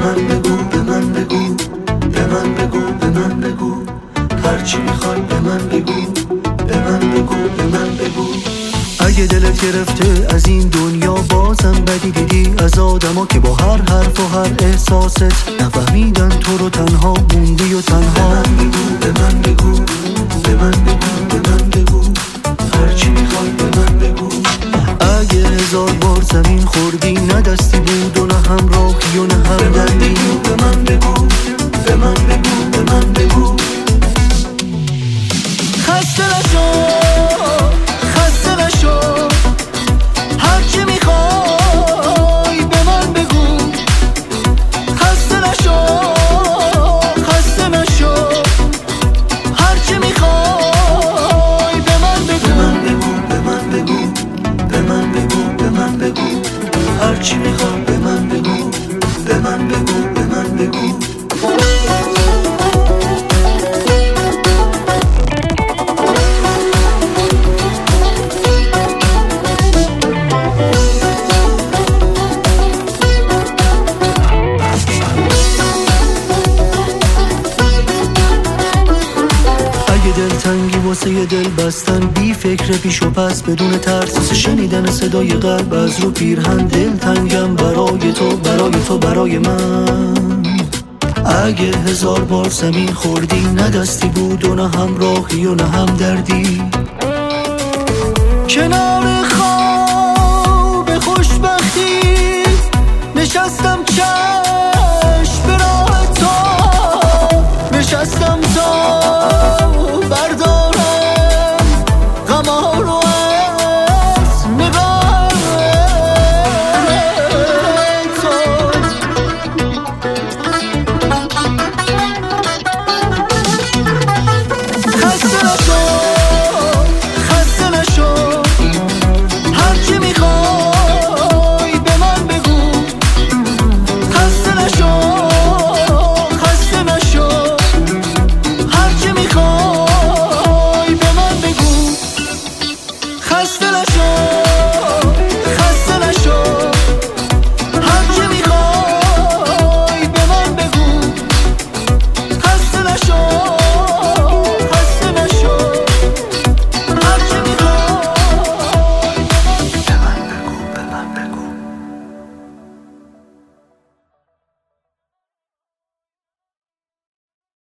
من بگو، به من بگو، به من بگو، به من بگو، هرچی میخوای به من بگو، به من بگو، به من بگو. اگه دلت گرفته از این دنیا بازم بدی دیدی از آدما که با هر حرف و هر احساست نفهمیدن تو رو تنها موندی و تنها. به من بگو، به من بگو، به من بگو، هرچی میخوای به من بگو. اگه 1000 بار زمین خوردی نه دستی بود و نه همراهی و نه همدردی، به من بگو، به من بگو، به من بگو. خسته نشو، خسته نشو، هرچی میخوای به من بگو. خسته نشو، خسته نشو، هرچی میخوای به من بگو. به من بگو، به من بگو، به من بگو، هرچی میخوای به من بگو، به من بگو، به من بگو. دلتنگی واسه یه دل بستن بی فکر پیش و پس بدون ترس شنیدن صدای قلب از رو پیرهن. دلتنگم برای تو، برای تو، برای من. اگه 1000 بار زمین خوردی نه دستی بود و نه همراهی و نه همدردی، کنار خواب خوشبختی نشستم چشم به راه تو، نشستم تا بردار